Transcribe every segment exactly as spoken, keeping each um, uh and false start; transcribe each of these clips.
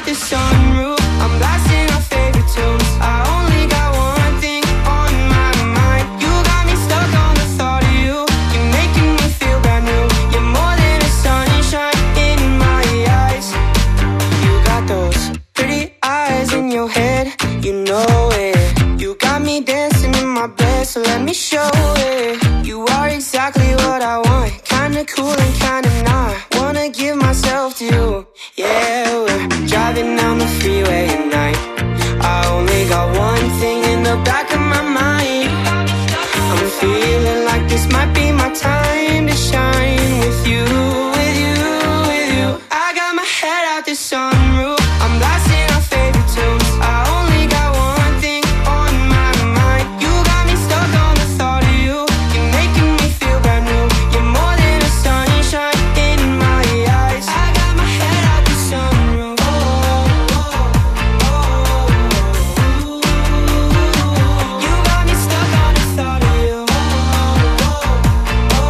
the sunroof. I'm blasting our favorite tunes. I only got one thing on my mind. You got me stuck on the thought of you. You're making me feel brand new. You're more than a sunshine in my eyes. You got those pretty eyes in your head, you know it. You got me dancing in my bed, so let me show it. You are exactly what I want, kinda cool and kinda not. Wanna give myself to you. Yeah, we're driving down the freeway at night. I only got one thing in the back of my mind. I'm feeling like this might be my time to shine with you, with you, with you. I got my head out the sunroof. I'm blasting our favorite tunes. I only got one thing on my mind. You got me stuck on the thought of you. You're making me feel brand new. You're more than a sunshine in my eyes. I got my head out the sunroof. Oh, oh, oh, oh. You got me stuck on the thought of you. Oh, oh,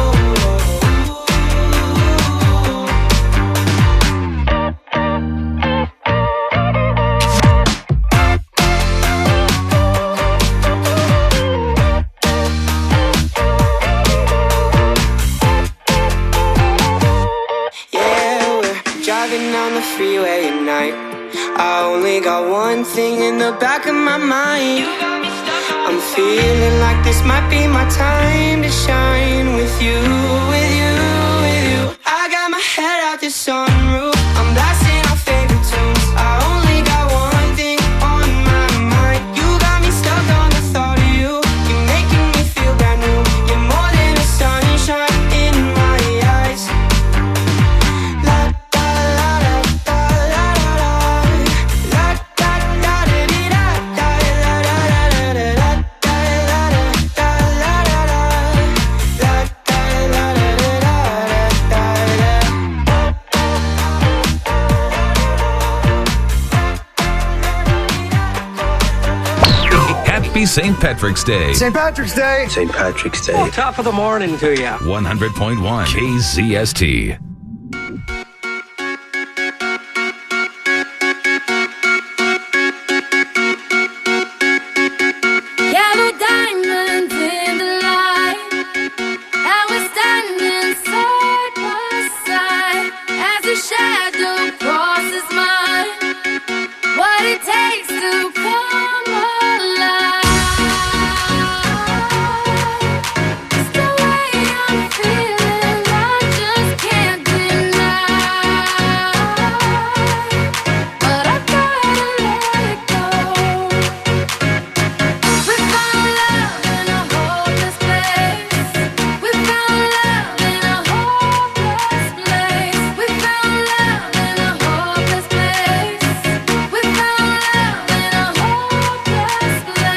yeah, we're driving down the freeway at night. I only got one thing in the back of my mind. I'm feeling like this might be my time to shine with you, with you, with you. I got my head out the sunroof. I'm blasting our favorite tunes. I only got one thing on my mind. You got me stuck on the thought of you. You're making me feel brand new. You're more than a sunshine in my eyes. La da la da da la da da. La da da da dee da da la da da da da da la da da la da da. La da la da da da da da. Happy Saint Patrick's Day. Saint Patrick's Day. Saint Patrick's Day. Top of the morning to you. one hundred point one K Z S T. Yellow diamonds in the light, and we're standing side by side as a shadow crosses mine. What it takes to come alive. It's the way I'm feeling, I just can't deny. But I gotta let it go. We found love in a hopeless place. We found love in a hopeless place. We found love in a hopeless place. We found love in a hopeless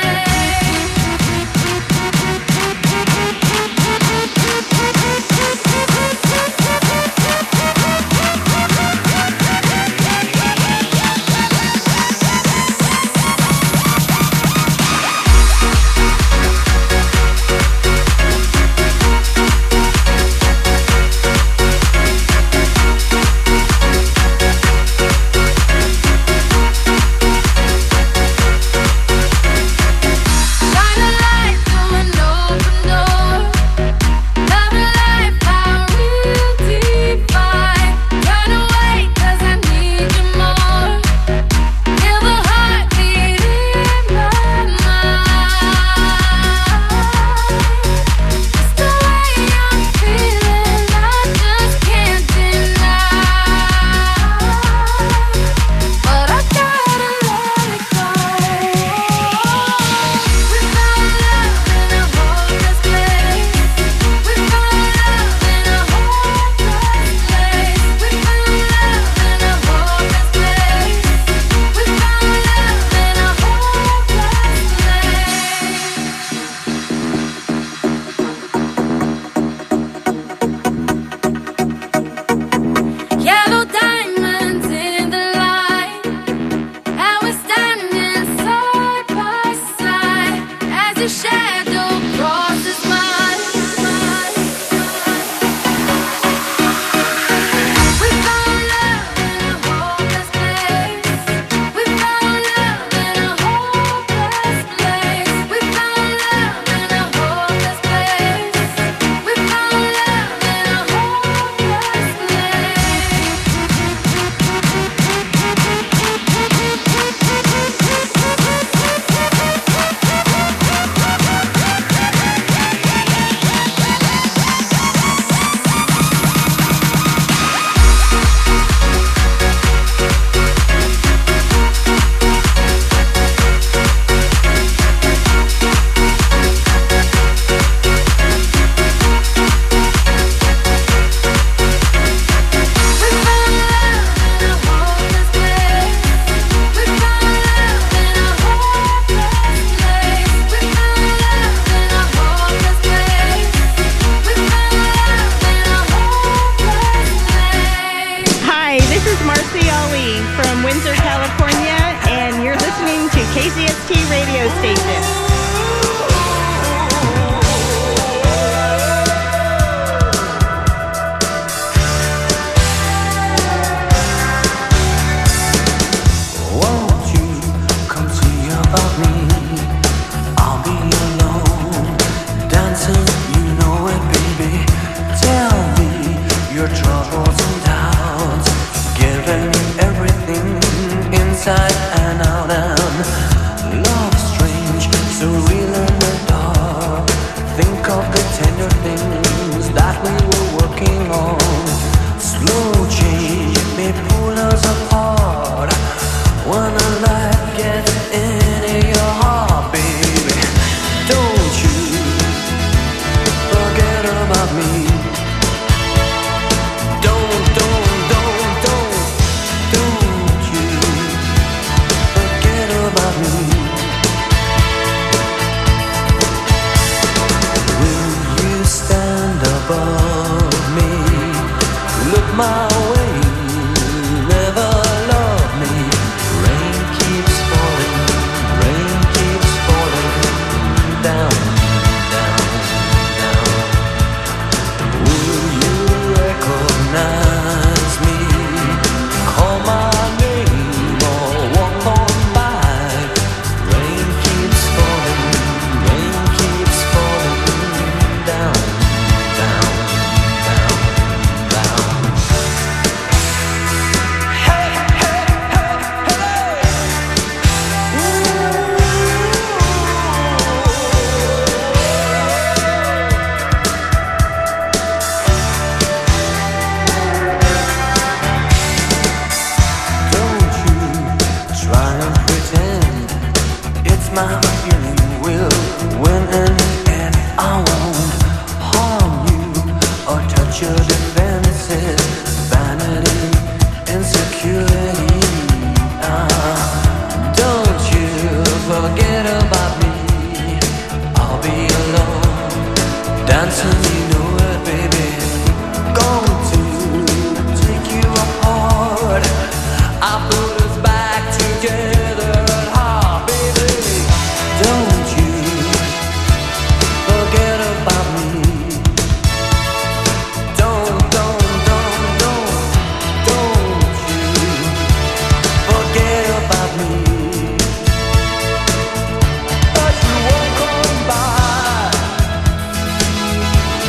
shine a light through an open door. Love and life, how real define. Turn away, 'cause I need you more. Feel the heartbeat in my mind. It's the way I'm feeling, I just can't deny. But I gotta let it go. We found love in a hopeless place. We found love in a hopeless place. We found love in a hopeless place. We found love in a hopeless place. Yellow diamonds in the light, and we're standing side by side as a shadow crosses mine. We found love in a hopeless place. dancing, you know it, baby. Tell me your troubles and doubts, giving me everything inside and out. And love strange, so real in the dark. Think of the tender things that we were working on. Slow change may pull us apart when the light gets into your heart, baby. Don't you forget about me. Don't, don't, don't, don't, don't you forget about me. Will you stand above me? Look my way, never love me. Rain keeps falling, rain keeps falling down, down, down. Will you recognize me? Call my name or walk on by. Rain keeps falling, rain keeps falling down, down, down, down. Hey, hey, hey, hey. Don't you try and pretend it's my feeling will win in the end. I won't harm you or touch your defenses. Vanity, insecurity. Ah, don't you forget about me. I'll be alone, dancing, you know it, baby. Going to take you apart. I put us back together at heart, baby. Don't you forget about me. Don't, don't, don't, don't, don't you forget about me. As you walk on by,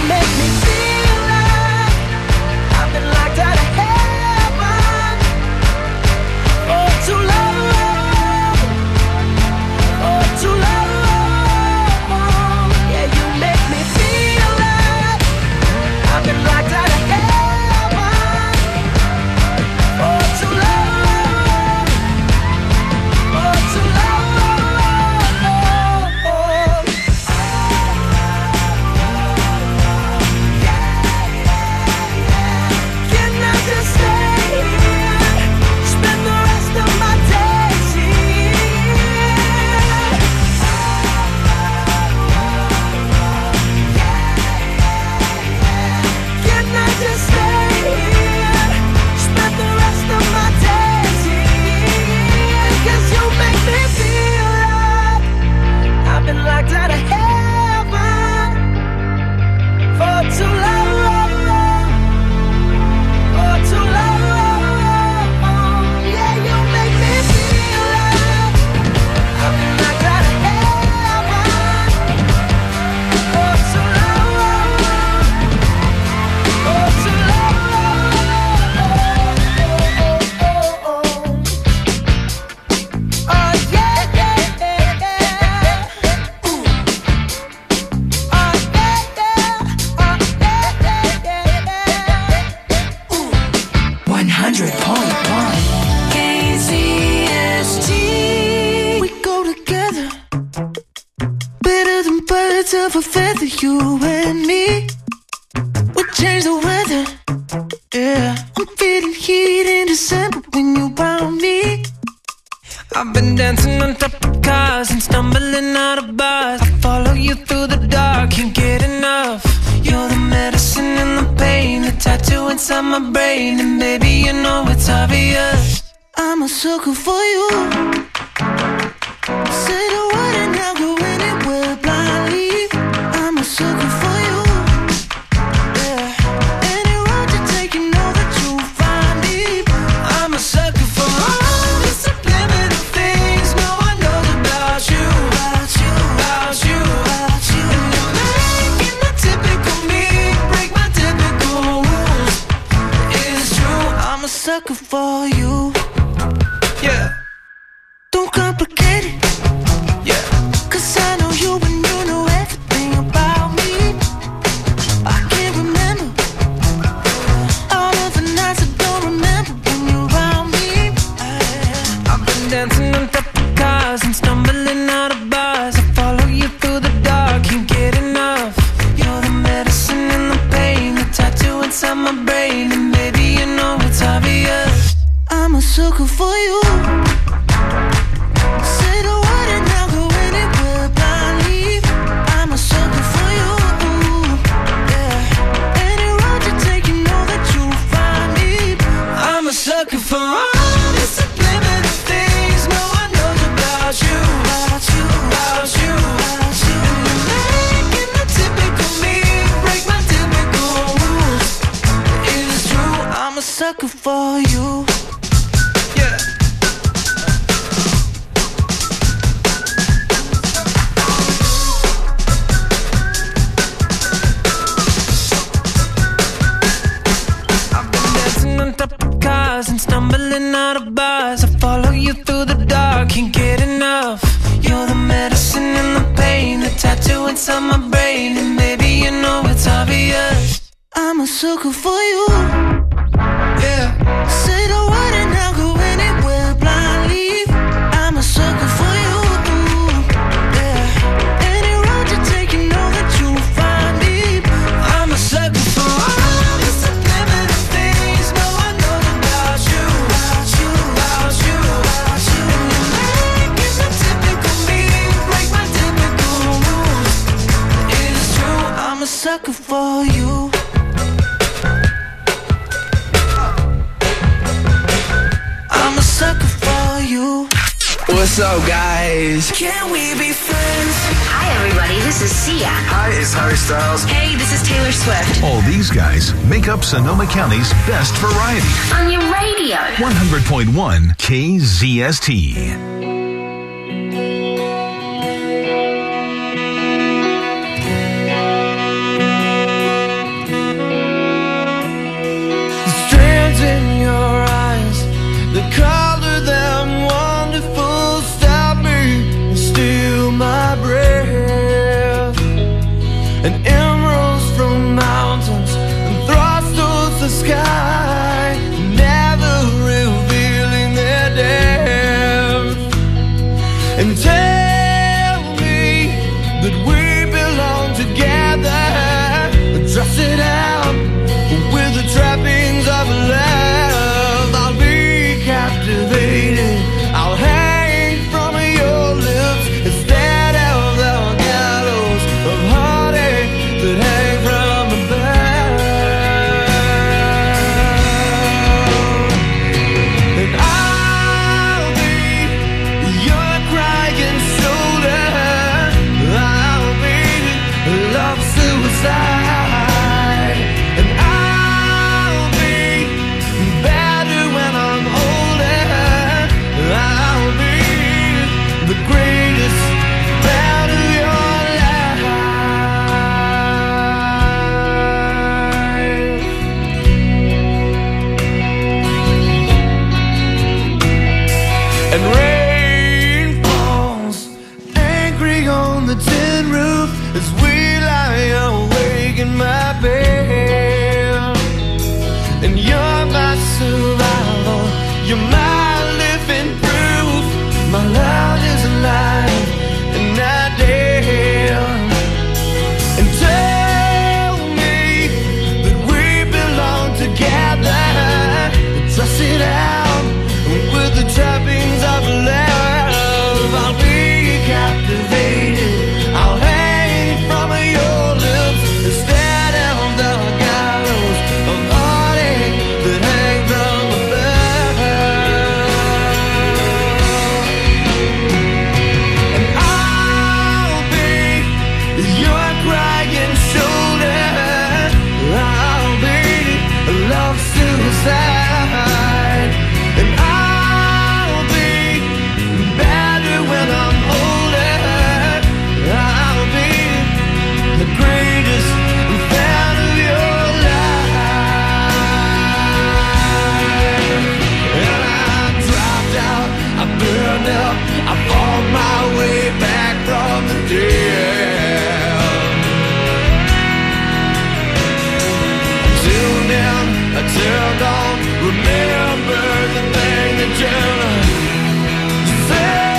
make me feel like I've been locked out of heaven for too long, for too long. Yeah, you make me feel like I've been locked out of heaven for too long, for too long. Can I just stay here, spend the rest of my days here? Can I just stay here, spend the rest of my days here? 'Cause you make me feel like I've been locked out of heaven for too long, for too long. Yeah, you make me feel like I've been locked out of heaven for too long, for too long. Oh yeah, yeah, yeah, yeah. Ooh. Oh yeah, yeah. Oh yeah, yeah, yeah. Ooh. one hundred point one K Z S T. We go together, better than birds of a feather, you and me. We change the weather, yeah. I'm feeling heat in December when you found me. I've been dancing on top of cars and stumbling out of bars. I follow you through the dark, can't get enough. You're the medicine and the pain, the tattoo inside my brain. And baby, you know it's obvious, I'm a sucker for you. Say the word and I'll go anywhere blindly. I'm a sucker for you. Yeah. Any road you take, you know that you'll find me. I'm a sucker for all the subliminal things no one knows about you, about you, about you, about you. And you're making the typical me break my typical rules. It's true, I'm a sucker for you. Yeah. Don't complicate it. Yeah. 'Cause I know you and you know everything about me. I can't remember all of the nights I don't remember when you're around me. I've been dancing on top of cars and stumbling out of bars. I follow you through the dark, can't get enough. You're the medicine and the pain, the tattoo inside my brain. And baby, you know it's obvious, I'm a sucker for you. Say the word and I'll go anywhere blindly. I'm a sucker for you. Yeah. Any road you take, you know that you'll find me. I'm a sucker for all the subliminal things no one knows about you, about you, about you, about you. And you're making the typical me break my typical rules. It's true, I'm a sucker for you. Yeah. I've been dancing on top of cars and stumbling out of bars. I follow you through the dark, can't get enough. You're the medicine and the pain, the tattoo inside my brain. And baby, you know it's obvious, I'm a sucker for you. Yeah. Say the word and I'll go anywhere blindly. I'm a sucker for you. Yeah. Any road you take, you know that you'll find me. I'm a sucker for all the subliminal things no one knows about you, about you, about you, about you. And you're making the typical me break my typical rules. It's true, I'm a sucker for you. I'm a sucker for you. What's up, guys? Can we be friends? Hi, everybody. This is Sia. Hi, it's Harry Styles. Hey, this is Taylor Swift. All these guys make up Sonoma County's best variety. On your radio. one hundred point one K Z S T. still don't remember the thing that you said.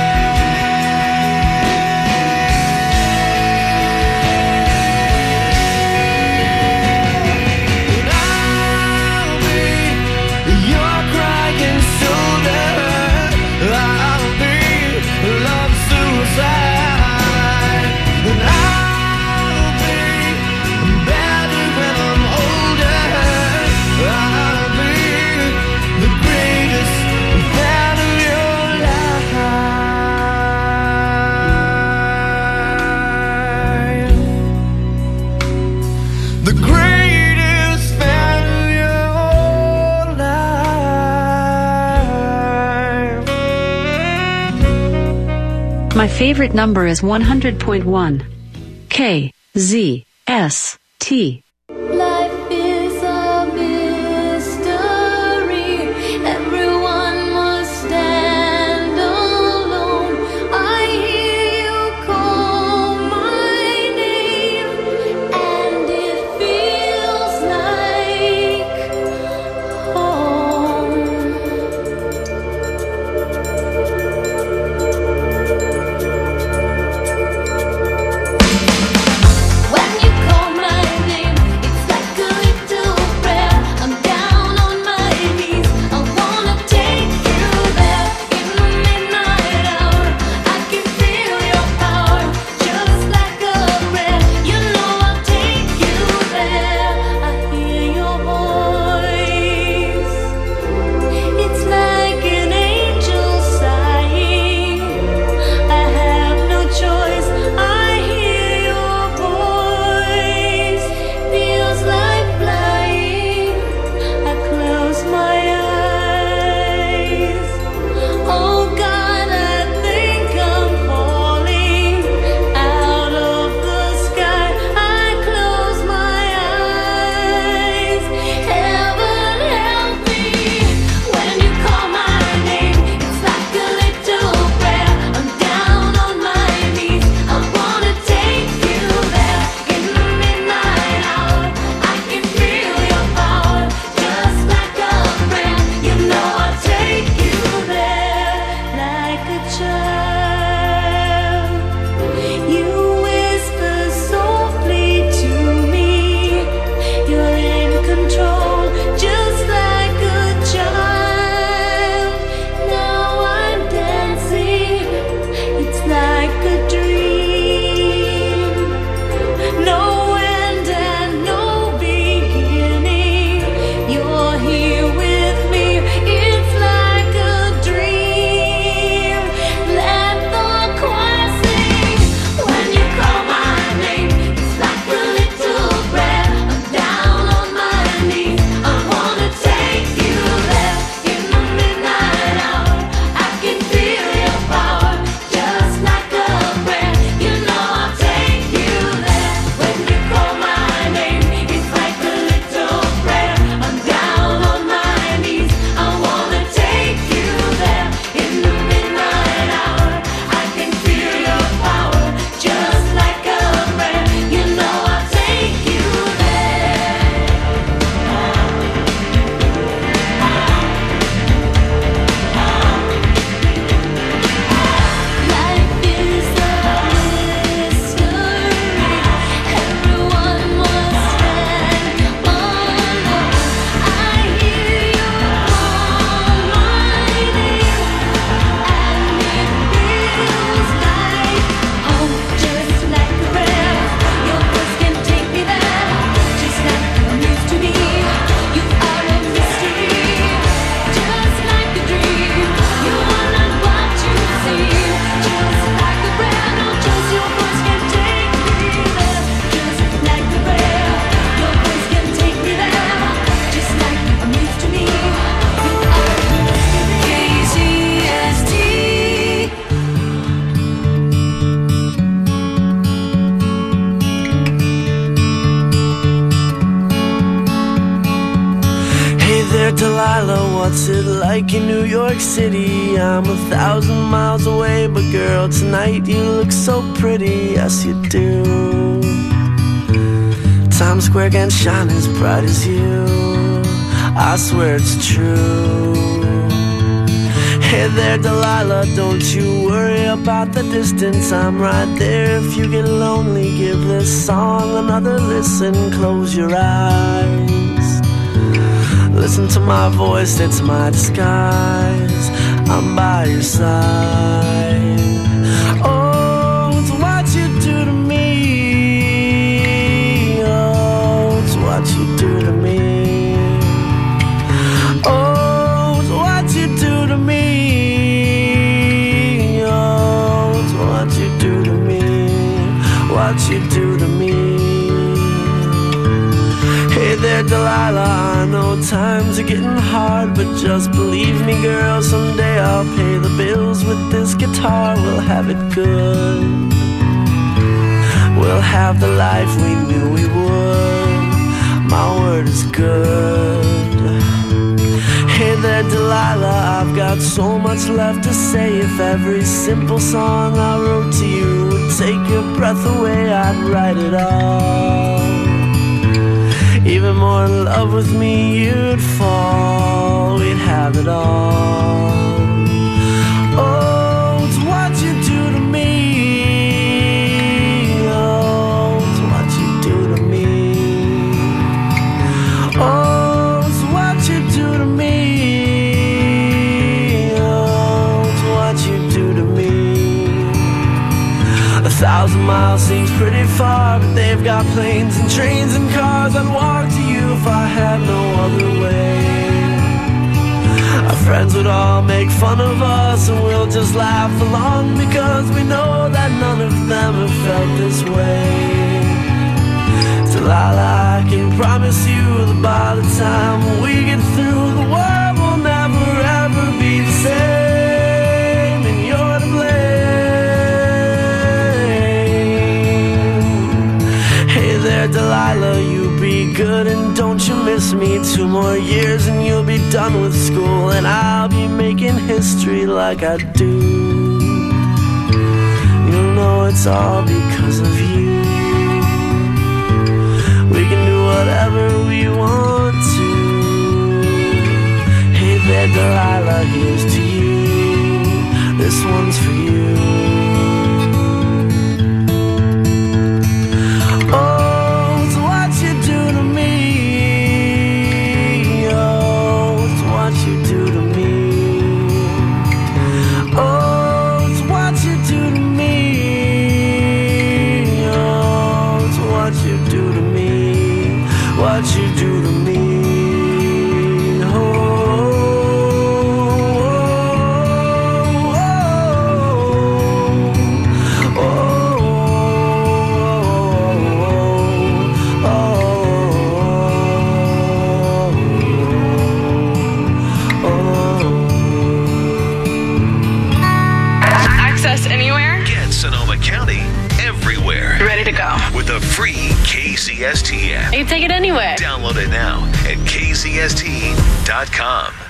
My favorite number is one hundred point one. K Z S T. Life is a mystery. Everyone must stand alone. I hear you call my name, and it feels like home. When you call my name, it's like a little prayer. I'm down on my knees. I wanna take you there in the midnight hour. I can feel your power, just like a prayer. You know I'll take you there. I hear your voice. It's like an angel sighing. I have no choice. I hear your voice. Feels like flying. I close my eyes. Oh God, I think I'm falling out of the sky. I close my eyes. Heaven help me. When you call my name, it's like a little prayer. I'm down on my knees. I wanna take you there in the midnight hour. I can feel your power, just like a prayer. You know I'll take you there like a child. You whisper softly to me. You're in control, just like a child. Now I'm dancing. It's like a dream. No end and no beginning. You're here with me. It's like a dream. Let the choir sing. When you call my name, it's like a little prayer. I'm down on my knees. I wanna take you there in the midnight hour. I can feel your power, just like a prayer. You know I'll take you there. When you call my name, it's like a little prayer. I'm down on my knees. I wanna take you there in the midnight hour. I can feel your power, just like a prayer. You know I'll take you there. Life is a mystery. Everyone must stand alone. I hear you call my name, and it feels like home, just like a prayer. Your voice can take me there, just like you used to be. You are a mystery, just like a dream. You are not what you seem, just like a prayer. No, just your voice can take me there, just like a prayer. Your voice can take me there, just like you used to be. You are a mystery. K Z S T. Hey there, Delilah, what's it like in New York City? I'm a thousand miles away, but girl, tonight you look so pretty, yes you do. Times Square can shine as bright as you. I swear it's true. Hey there, Delilah, don't you worry about the distance. I'm right there if you get lonely. Give this song another listen. Close your eyes. Listen to my voice, it's my disguise. I'm by your side. Oh, it's what you do to me. Oh, it's what you do to me. Oh, it's what you do to me. Oh, it's what you do to me. What you do to me. Hey there, Delilah, I know times are getting hard, but just believe me, girl, someday I'll pay the bills with this guitar. We'll have it good. We'll have the life we knew we would. My word is good. Hey there, Delilah, I've got so much left to say. If every simple song I wrote to you would take your breath away, I'd write it all. Even more in love with me, you'd fall. We'd have it all. Oh, it's what you do to me. Oh, it's what you do to me. Oh, it's what you do to me. Oh, it's what you do to me. A thousand miles seems pretty far, but they've got planes and trains and cars. I'd walk to you if I had no other way. Our friends would all make fun of us, and we'll just laugh along, because we know that none of them have felt this way. Delilah, I can promise you that by the time we get through, the world will never ever be the same, and you're to blame. Hey there, Delilah, you be good and don't you miss me. Two more years and you'll be done with school, and I'll be making history like I do. You'll know it's all because of you. We can do whatever we want to. Hey there, Delilah, here's to you. This one's for you. Oh, it's what you do to me. Oh, it's what you do to me. Oh, it's what you do to me. Oh, it's what you do to me. What you do to me. Oh, oh, oh, oh, oh, oh. Access anywhere? Get Sonoma County everywhere Ready to go. with a free K C S T app. You can take it anywhere. Download it now at K C S T dot com.